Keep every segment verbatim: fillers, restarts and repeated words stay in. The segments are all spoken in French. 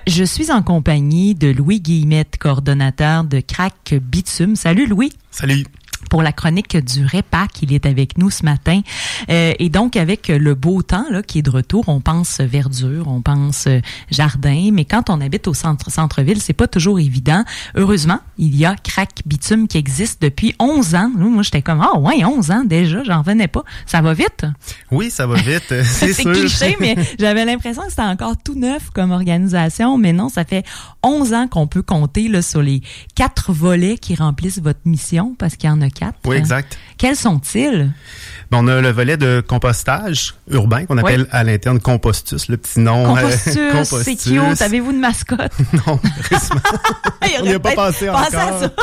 je suis en compagnie de Louis Guillemette, coordonnateur de Crack Bitume. Salut Louis. Salut. Pour la chronique du Répac, il est avec nous ce matin. Euh, et donc, avec le beau temps là qui est de retour, on pense verdure, on pense jardin, mais quand on habite au centre, centre-ville, c'est pas toujours évident. Heureusement, il y a Crack Bitume qui existe depuis onze ans. Moi, j'étais comme, ah oh, ouais, onze ans déjà, j'en revenais pas. Ça va vite? Oui, ça va vite, c'est, c'est sûr. cliché, mais j'avais l'impression que c'était encore tout neuf comme organisation, mais non, ça fait onze ans qu'on peut compter là, sur les quatre volets qui remplissent votre mission, parce qu'il y en a quatre. Oui, exact. Quels sont-ils? Bon, on a le volet de compostage urbain qu'on appelle oui. à l'interne Compostus, le petit nom. Compostus, euh, Compostus. C'est cute. Avez-vous une mascotte? Non, malheureusement. on n'y a pas pensé encore. À ça.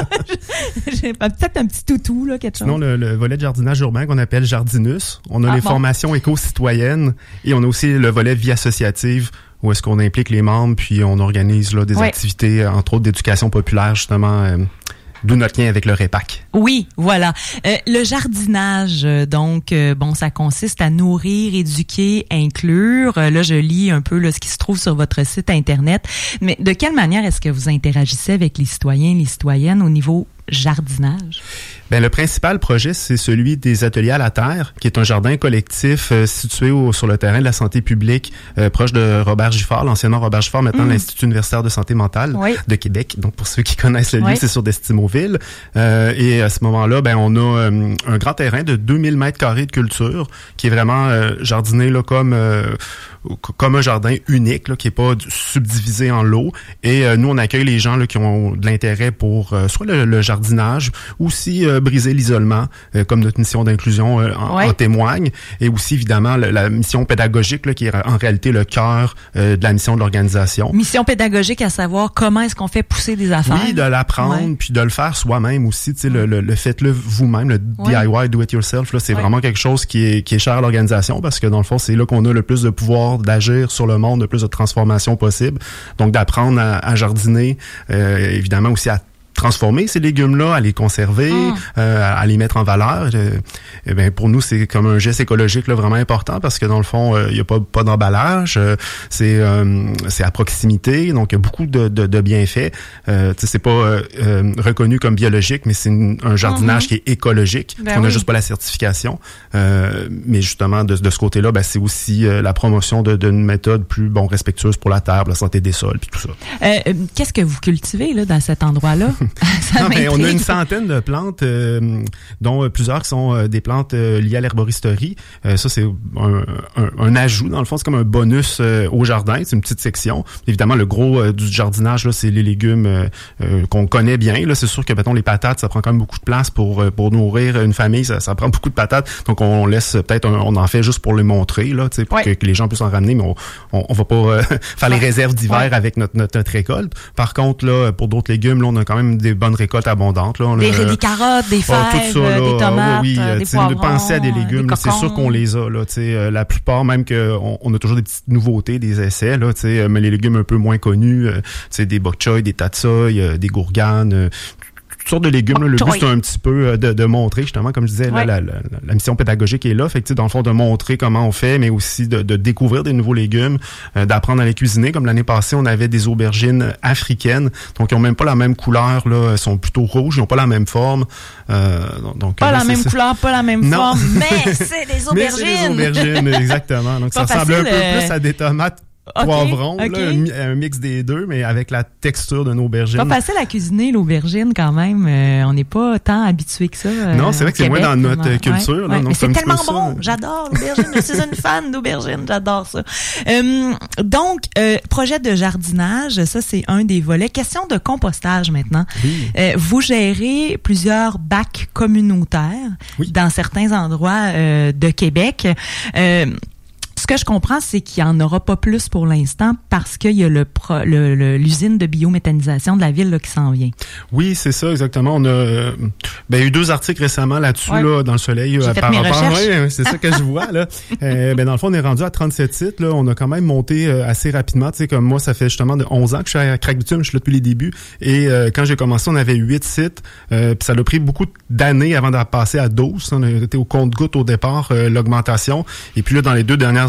J'ai peut-être un petit toutou, là, quelque chose. Sinon, le, le volet de jardinage urbain qu'on appelle Jardinus. On a ah, les bon. formations éco-citoyennes et on a aussi le volet vie associative où est-ce qu'on implique les membres puis on organise là, des oui. activités, entre autres d'éducation populaire, justement. Euh, D'où notre lien avec le Répac. Oui, voilà. Euh, le jardinage, donc, euh, bon, ça consiste à nourrir, éduquer, inclure. Euh, là, je lis un peu là, ce qui se trouve sur votre site Internet. Mais de quelle manière est-ce que vous interagissez avec les citoyens et les citoyennes au niveau jardinage? Ben, le principal projet, c'est celui des Ateliers à la Terre, qui est un jardin collectif euh, situé au, sur le terrain de la santé publique, euh, proche de Robert Giffard, l'ancien Robert Giffard, maintenant mmh. l'Institut universitaire de santé mentale oui. de Québec. Donc, pour ceux qui connaissent le lieu, oui. c'est sur Destimoville. Euh, et à ce moment-là, ben, on a euh, un grand terrain de deux mille mètres carrés de culture, qui est vraiment euh, jardiné là, comme... Euh, comme un jardin unique, là, qui est pas subdivisé en lots. Et euh, nous, on accueille les gens là, qui ont de l'intérêt pour euh, soit le, le jardinage, ou aussi euh, briser l'isolement, euh, comme notre mission d'inclusion euh, en, ouais. en témoigne. Et aussi, évidemment, la, la mission pédagogique, là, qui est en réalité le cœur euh, de la mission de l'organisation. Mission pédagogique, à savoir comment est-ce qu'on fait pousser des affaires. Oui, de l'apprendre, ouais. puis de le faire soi-même aussi. Tu sais, le, le, le faites-le vous-même, le ouais. D I Y, do it yourself, là, c'est ouais. vraiment quelque chose qui est, qui est cher à l'organisation, parce que dans le fond, c'est là qu'on a le plus de pouvoir d'agir sur le monde, de plus de transformation possible. Donc, d'apprendre à, à jardiner, euh, évidemment aussi à transformer ces légumes-là, à les conserver, mmh. euh, à les mettre en valeur. Euh, eh bien, pour nous, c'est comme un geste écologique là, vraiment important parce que dans le fond, il euh, n'y a pas, pas d'emballage, euh, c'est euh, c'est à proximité, donc il y a beaucoup de, de, de bienfaits. Euh, tu sais, c'est pas euh, euh, reconnu comme biologique, mais c'est une, un jardinage mmh. qui est écologique. Ben on n'a oui. juste pas la certification. Euh, mais justement, de, de ce côté-là, ben, c'est aussi euh, la promotion de, d'une méthode plus bon respectueuse pour la terre, pour la santé des sols, puis tout ça. Euh, qu'est-ce que vous cultivez là dans cet endroit-là? non, mais on a une centaine de plantes, euh, dont euh, plusieurs qui sont euh, des plantes euh, liées à l'herboristerie. Euh, ça, c'est un, un, un ajout. Dans le fond, c'est comme un bonus euh, au jardin. C'est une petite section. Évidemment, le gros euh, du jardinage, là, c'est les légumes euh, euh, qu'on connaît bien. Là, c'est sûr que, mettons, les patates, ça prend quand même beaucoup de place pour euh, pour nourrir une famille. Ça, ça prend beaucoup de patates. Donc, on laisse peut-être, un, on en fait juste pour les montrer, là, tu sais, pour ouais. que, que les gens puissent en ramener. Mais on, on, on va pas euh, faire les réserves d'hiver ouais. avec notre, notre notre récolte. Par contre, là, pour d'autres légumes, là, on a quand même des bonnes récoltes abondantes. Là. On des, a, des carottes, des fêves, oh, tout ça, là, des tomates, oui, des poivrons, penser à des légumes, des là, c'est sûr qu'on les a. Là, euh, la plupart, même qu'on on a toujours des petites nouveautés, des essais, là, euh, mais les légumes un peu moins connus, euh, des bok choy, des tatsoy, euh, des gourganes, euh, sortes de légumes. Là, le but, c'est un petit peu de, de montrer, justement, comme je disais, ouais. là, la, la, la mission pédagogique est là. Fait que, dans le fond, de montrer comment on fait, mais aussi de, de découvrir des nouveaux légumes, euh, d'apprendre à les cuisiner. Comme l'année passée, on avait des aubergines africaines. Donc, ils n'ont même pas la même couleur. Là, elles sont plutôt rouges. Ils n'ont pas la même forme. Euh, donc, pas là, la même c'est... couleur, pas la même non. forme, mais c'est des aubergines. Mais c'est des aubergines, exactement. Donc, pas ça ressemble un peu euh... plus à des tomates. Okay, poivron, okay. Là, un, un mix des deux, mais avec la texture d'une aubergine. Pas facile à cuisiner, l'aubergine, quand même. Euh, on n'est pas tant habitué que ça. Euh, non, c'est vrai que c'est moins dans notre euh, culture. Ouais, là, ouais. Donc mais c'est, c'est tellement bon. Ça. J'adore l'aubergine. Je suis une fan d'aubergine. J'adore ça. Euh, donc, euh, projet de jardinage, ça, c'est un des volets. Question de compostage, maintenant. Oui. Euh, vous gérez plusieurs bacs communautaires oui. dans certains endroits euh, de Québec. Euh, Ce que je comprends, c'est qu'il n'y en aura pas plus pour l'instant parce qu'il y a le, pro, le, le l'usine de biométhanisation de la ville là, qui s'en vient. Oui, c'est ça, exactement. On a ben, eu deux articles récemment là-dessus, ouais. là, dans le Soleil. J'ai euh, fait par mes rapport. recherches. Oui, c'est ça que je vois. Là. euh, ben, dans le fond, on est rendu à trente-sept sites. Là. On a quand même monté euh, assez rapidement. Tu sais, comme moi, ça fait justement de onze ans que je suis à Crack Bitume. Je suis là depuis les débuts. Et euh, quand j'ai commencé, on avait huit sites. Euh, puis ça a pris beaucoup d'années avant de passer à douze. On a été au compte-gouttes au départ, euh, l'augmentation. Et puis là, dans les deux dernières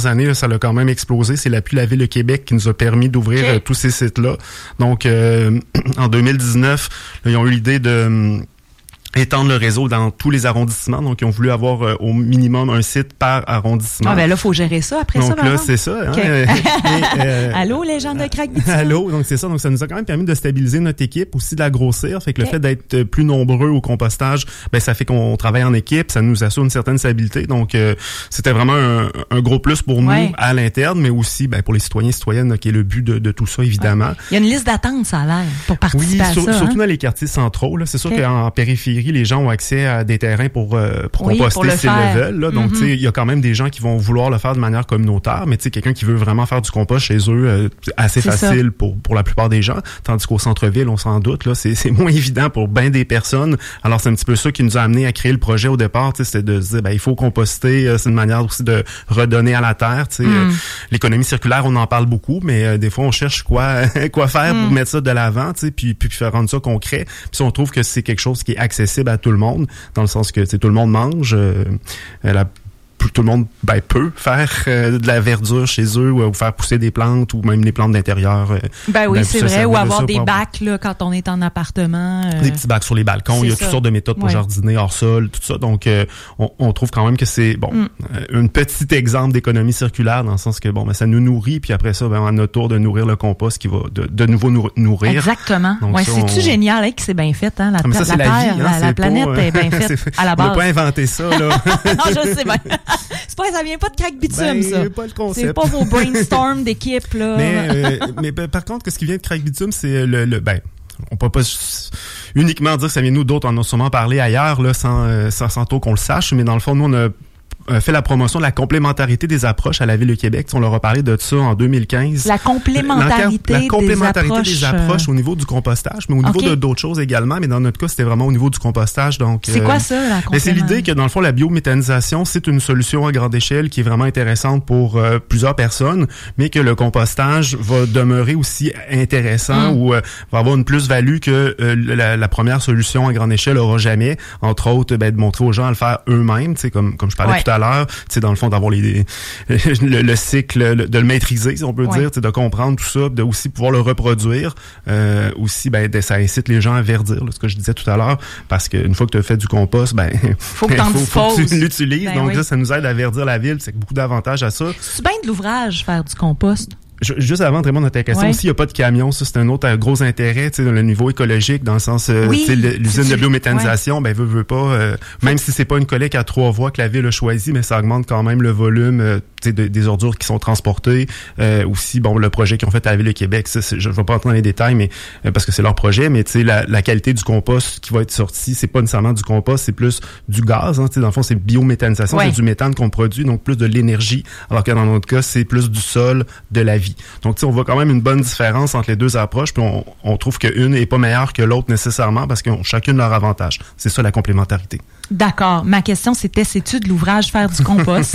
années, là, ça a quand même explosé. C'est l'appui La Ville de Québec qui nous a permis d'ouvrir okay. euh, tous ces sites-là. Donc, euh, en deux mille dix-neuf, là, ils ont eu l'idée de... étendre le réseau dans tous les arrondissements. Donc, ils ont voulu avoir euh, au minimum un site par arrondissement. Ah ben là, il faut gérer ça après donc ça. Donc là, c'est ça. Hein, okay. euh, et, euh, Allô, les gens de Craig-Bitume? Allô, donc c'est ça. Donc, ça nous a quand même permis de stabiliser notre équipe, aussi de la grossir. Fait que okay. le fait d'être plus nombreux au compostage, ben ça fait qu'on travaille en équipe, ça nous assure une certaine stabilité. Donc, euh, c'était vraiment un, un gros plus pour nous ouais. à l'interne, mais aussi ben, pour les citoyens et citoyennes, là, qui est le but de, de tout ça, évidemment. Ouais. Il y a une liste d'attente, ça a l'air, pour participer oui, à sur, ça. surtout hein? dans les quartiers centraux. Là, c'est sûr okay. qu'en périphérie, les gens ont accès à des terrains pour, euh, pour oui, composter pour s'ils le veulent. Là. Donc, mm-hmm. tu sais, il y a quand même des gens qui vont vouloir le faire de manière communautaire, mais tu sais, quelqu'un qui veut vraiment faire du compost chez eux, euh, c'est assez c'est facile pour, pour la plupart des gens. Tandis qu'au centre-ville, on s'en doute, là, c'est, c'est moins évident pour bien des personnes. Alors, c'est un petit peu ça qui nous a amené à créer le projet au départ, tu sais, c'était de se dire, ben, il faut composter. Euh, c'est une manière aussi de redonner à la terre, tu sais. Mm. Euh, l'économie circulaire, on en parle beaucoup, mais euh, des fois, on cherche quoi, quoi faire mm. pour mettre ça de l'avant, tu sais, puis, puis faire rendre ça concret. Puis on trouve que c'est quelque chose qui est accessible à tout le monde, dans le sens que tout le monde mange. Euh, la, tout le monde ben, peut faire euh, de la verdure chez eux ou, ou faire pousser des plantes ou même les plantes d'intérieur. Euh, ben oui, c'est vrai. Ou avoir des bacs là, quand on est en appartement. Euh... Des petits bacs sur les balcons. C'est Il y a ça. toutes sortes de méthodes pour ouais. jardiner hors sol, tout ça. Donc, euh, on, on trouve quand même que c'est bon mm. euh, un petit exemple d'économie circulaire dans le sens que bon, ben, ça nous nourrit puis après ça, ben, on a notre tour de nourrir le compost qui va de, de nouveau nous nourrir. Exactement. Ouais, ça, c'est-tu on... génial hein, que c'est bien fait? Hein? La, ah, ça, la, la, terre, vie, hein, la, la planète pas, est bien faite à la base. On n'a pas inventé ça. Là. non, je sais bien. C'est pas, ça vient pas de Craig-Bitume, ben, ça. Pas le concept. C'est pas vos brainstorms d'équipe, là. Mais, euh, mais ben, par contre, ce qui vient de Craig-Bitume, c'est le, le ben, on peut pas uniquement dire que ça vient de nous, d'autres en ont sûrement parlé ailleurs, là, sans, euh, sans, sans tôt qu'on le sache, mais dans le fond, nous, on a fait la promotion de la complémentarité des approches à la Ville de Québec. On leur a parlé de ça en deux mille quinze. La complémentarité, la complémentarité des, des approches, approches au niveau du compostage, mais au niveau okay. de d'autres choses également. Mais dans notre cas, c'était vraiment au niveau du compostage. Donc, c'est euh, quoi ça, la complémentarité? C'est l'idée que, dans le fond, la biométhanisation, c'est une solution à grande échelle qui est vraiment intéressante pour euh, plusieurs personnes, mais que le compostage va demeurer aussi intéressant mm. ou euh, va avoir une plus-value que euh, la, la première solution à grande échelle aura jamais. Entre autres, ben, de montrer aux gens à le faire eux-mêmes, comme, comme je parlais ouais. tout à l'heure, tu sais, dans le fond, d'avoir les, le, le cycle, le, de le maîtriser, si on peut ouais. dire, tu sais, de comprendre tout ça, de aussi pouvoir le reproduire. Euh, aussi, ben, de, ça incite les gens à verdir, là, ce que je disais tout à l'heure, parce qu'une fois que tu as fait du compost, ben, faut que, faut, faut que tu l'utilises. Ben donc oui. là, ça nous aide à verdir la ville, c'est beaucoup d'avantages à ça. C'est bien de l'ouvrage, faire du compost. Juste avant de répondre à ta question, ouais. s'il n'y a pas de camion, ça c'est un autre gros intérêt, tu sais, dans le niveau écologique, dans le sens, euh, oui, tu sais, l'usine de biométhanisation, ouais. ben veut veut pas, euh, même si c'est pas une collecte à trois voies que la ville a choisi, mais ça augmente quand même le volume, euh, tu sais, de, des ordures qui sont transportées. Euh, aussi, bon, le projet qu'ils ont fait à la ville de Québec, ça, je ne vais pas entrer dans les détails, mais euh, parce que c'est leur projet, mais tu sais, la, la qualité du compost qui va être sorti, c'est pas nécessairement du compost, c'est plus du gaz. Hein, tu sais, dans le fond, c'est biométhanisation, ouais. c'est du méthane qu'on produit, donc plus de l'énergie, alors que dans notre cas, c'est plus du sol, de la vie. Donc, tu sais, on voit quand même une bonne différence entre les deux approches, puis on, on trouve qu'une est pas meilleure que l'autre nécessairement parce qu'ils ont chacune leur avantage. C'est ça la complémentarité. D'accord. Ma question, c'était, c'est-tu de l'ouvrage faire du compost?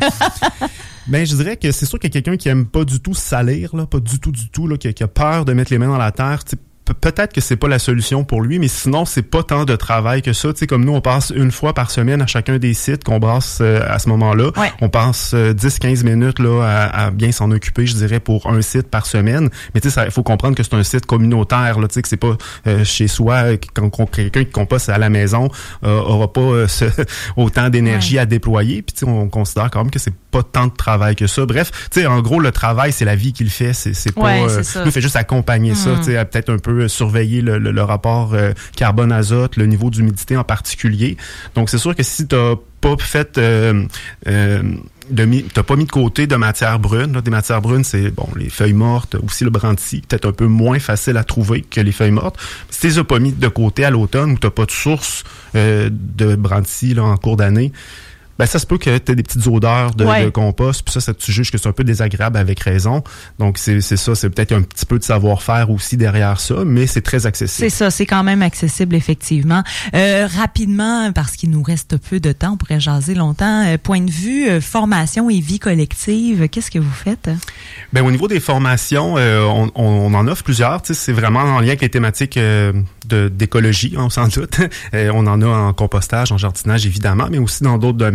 Ben, je dirais que c'est sûr qu'il y a quelqu'un qui aime pas du tout salir, là, pas du tout, du tout, là, qui a, qui a peur de mettre les mains dans la terre. T'sais, peut-être que c'est pas la solution pour lui, mais sinon, c'est pas tant de travail que ça. Tu sais, comme nous, on passe une fois par semaine à chacun des sites qu'on brasse euh, à ce moment-là. Ouais. On passe euh, dix à quinze minutes là à, à bien s'en occuper, je dirais, pour un site par semaine. Mais tu sais, il faut comprendre que c'est un site communautaire, là, tu sais, que c'est pas euh, chez soi, quand, quand quelqu'un qui composte à la maison euh, aura pas euh, ce, autant d'énergie ouais. à déployer. Puis tu sais, on considère quand même que c'est pas tant de travail que ça. Bref, tu sais, en gros, le travail, c'est la vie qui le fait. C'est, c'est pas... Ouais, euh, c'est ça. Nous, fait juste accompagner mmh. ça, tu sais, peut-être un peu surveiller le, le, le rapport euh, carbone-azote, le niveau d'humidité en particulier. Donc, c'est sûr que si tu n'as pas fait... Euh, euh, de mis, t'as pas mis de côté de matières brunes. Là. Des matières brunes, c'est bon les feuilles mortes, aussi le brandy, peut-être un peu moins facile à trouver que les feuilles mortes. Si tu les as pas mis de côté à l'automne ou t'as pas de source euh, de brandy là, en cours d'année, ben ça se peut que tu aies des petites odeurs de, ouais. de compost, puis ça, ça tu juges que c'est un peu désagréable avec raison. Donc c'est c'est ça, c'est peut-être un petit peu de savoir-faire aussi derrière ça, mais c'est très accessible. C'est ça, c'est quand même accessible effectivement. Euh, rapidement, parce qu'il nous reste peu de temps, on pourrait jaser longtemps. Euh, point de vue euh, formation et vie collective, qu'est-ce que vous faites? Ben au niveau des formations, euh, on, on en offre plusieurs. Tu sais, c'est vraiment en lien avec les thématiques euh, de d'écologie, on s'en doute. Euh, on en a en compostage, en jardinage évidemment, mais aussi dans d'autres domaines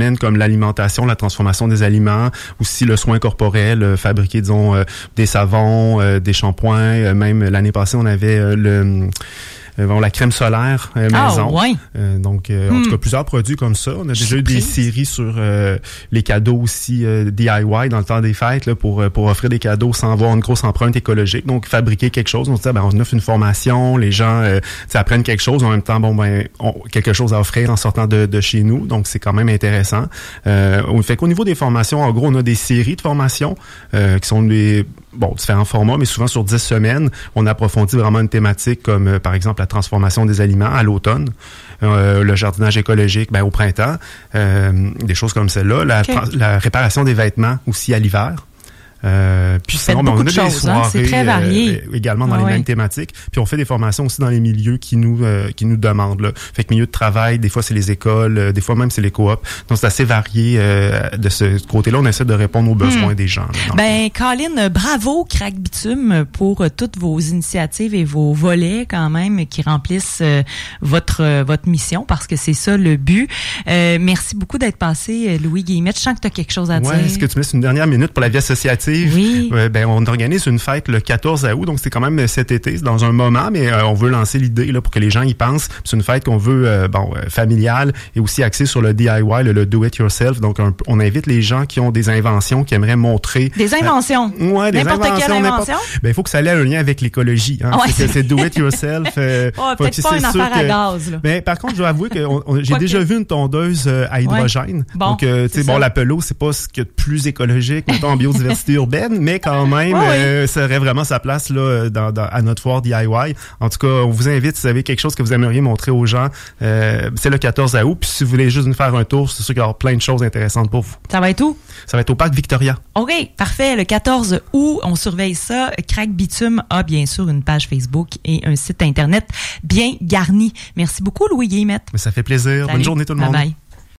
domaines comme l'alimentation, la transformation des aliments, aussi le soin corporel, euh, fabriquer, disons, euh, des savons, euh, des shampoings. Euh, même l'année passée, on avait euh, le... Euh, bon, la crème solaire euh, maison. Ah, ouais. Euh, donc, euh, hmm. en tout cas, plusieurs produits comme ça. On a déjà eu des séries sur euh, les cadeaux aussi euh, D I Y dans le temps des fêtes là, pour pour offrir des cadeaux sans avoir une grosse empreinte écologique. Donc, fabriquer quelque chose. On se dit, ben, on offre une formation. Les gens euh, apprennent quelque chose. En même temps, bon, ben, on, quelque chose à offrir en sortant de, de chez nous. Donc, c'est quand même intéressant. Euh, on fait qu'au niveau des formations, en gros, on a des séries de formations euh, qui sont des bon, différents formats, mais souvent sur dix semaines, on approfondit vraiment une thématique comme, euh, par exemple, la transformation des aliments à l'automne, euh, le jardinage écologique ben, au printemps, euh, des choses comme celle-là, la, okay. la réparation des vêtements aussi à l'hiver. Euh, puis sinon, ben, on a des choses, soirées hein? C'est très varié. Euh, également dans ah, les ouais. mêmes thématiques. Puis on fait des formations aussi dans les milieux qui nous euh, qui nous demandent. Là. Fait que milieu de travail, des fois c'est les écoles, euh, des fois même c'est les coops. Donc c'est assez varié euh, de ce côté-là. On essaie de répondre aux besoins hmm. des gens. Là, ben, Colin, bravo Crack Bitume pour euh, toutes vos initiatives et vos volets quand même qui remplissent euh, votre euh, votre mission parce que c'est ça le but. Euh, merci beaucoup d'être passé, Louis Guillemette. Je sens que tu as quelque chose à ouais, dire. Est-ce que tu me laisses une dernière minute pour la vie associative? Oui. Euh, ben, on organise une fête le quatorze août, donc c'est quand même cet été, c'est dans un moment, mais euh, on veut lancer l'idée là pour que les gens y pensent. C'est une fête qu'on veut, euh, bon, euh, familiale et aussi axée sur le D I Y, le, le do-it-yourself. Donc, un, on invite les gens qui ont des inventions, qui aimeraient montrer... Des inventions? Euh, ouais, des n'importe inventions. Quelle invention? Ben, il faut que ça ait un lien avec l'écologie. Hein. Ouais, c'est, c'est do-it-yourself. Euh, oh, peut-être pas une affaire que... à gaz. Là. Ben, par contre, je dois avouer que on, on, j'ai déjà que... vu une tondeuse euh, à hydrogène. Ouais. Bon, donc, euh, tu sais, bon, la pelouse, c'est pas ce qu'il y a de plus écologique, mettons, en biodiversité urbaine, mais quand même, oh, euh, oui. ça aurait vraiment sa place là dans, dans, à notre foire D I Y. En tout cas, on vous invite, si vous avez quelque chose que vous aimeriez montrer aux gens, euh, c'est le quatorze août. Puis si vous voulez juste nous faire un tour, c'est sûr qu'il y aura plein de choses intéressantes pour vous. Ça va être où? Ça va être au Parc Victoria. OK, parfait. Le quatorze août, on surveille ça. Crack Bitume a bien sûr une page Facebook et un site Internet bien garni. Merci beaucoup, Louis Guillemette. Ça fait plaisir. Salut. Bonne journée tout le monde. Bye bye.